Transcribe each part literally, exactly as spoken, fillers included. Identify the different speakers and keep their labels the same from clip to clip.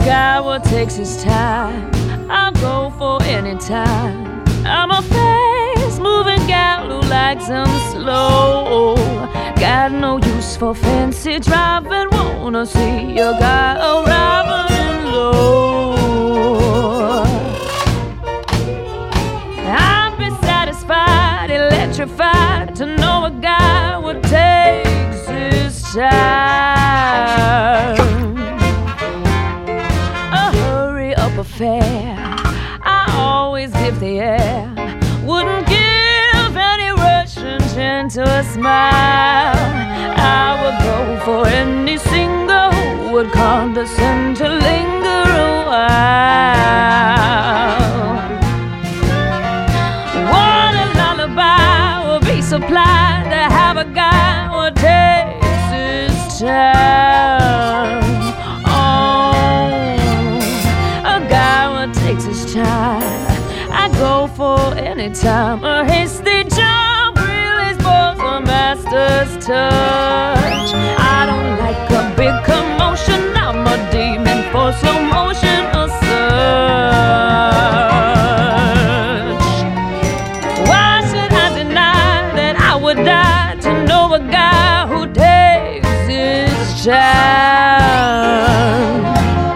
Speaker 1: guy what takes his time, I'll go for any time. I'm a fast-moving gal who likes them slow. Got no use for fancy driving, wanna see a guy arriving low. I'd be satisfied, electrified to know a guy what takes his time. A hurry-up affair, I always give the air. Wouldn't give any Russian gentle smile. I would go for any singer who would condescend to linger a while. What a lullaby will be supplied to have a guy who takes his time. Oh, a guy who takes his time. I go for any time. A hasty jump really spoils a master's touch. I don't like a big commotion. I'm a demon for slow motion or such. Why should I deny that I would die to know a guy who takes his time?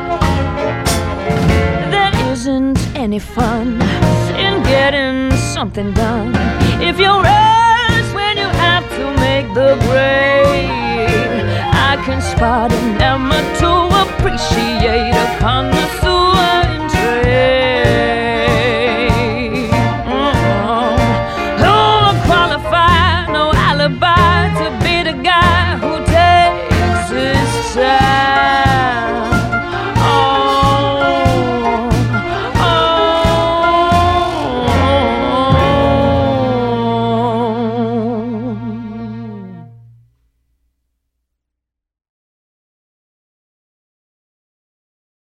Speaker 1: There isn't any fun in getting something done if you rush when you have to make the grade. I can spot an amateur to appreciate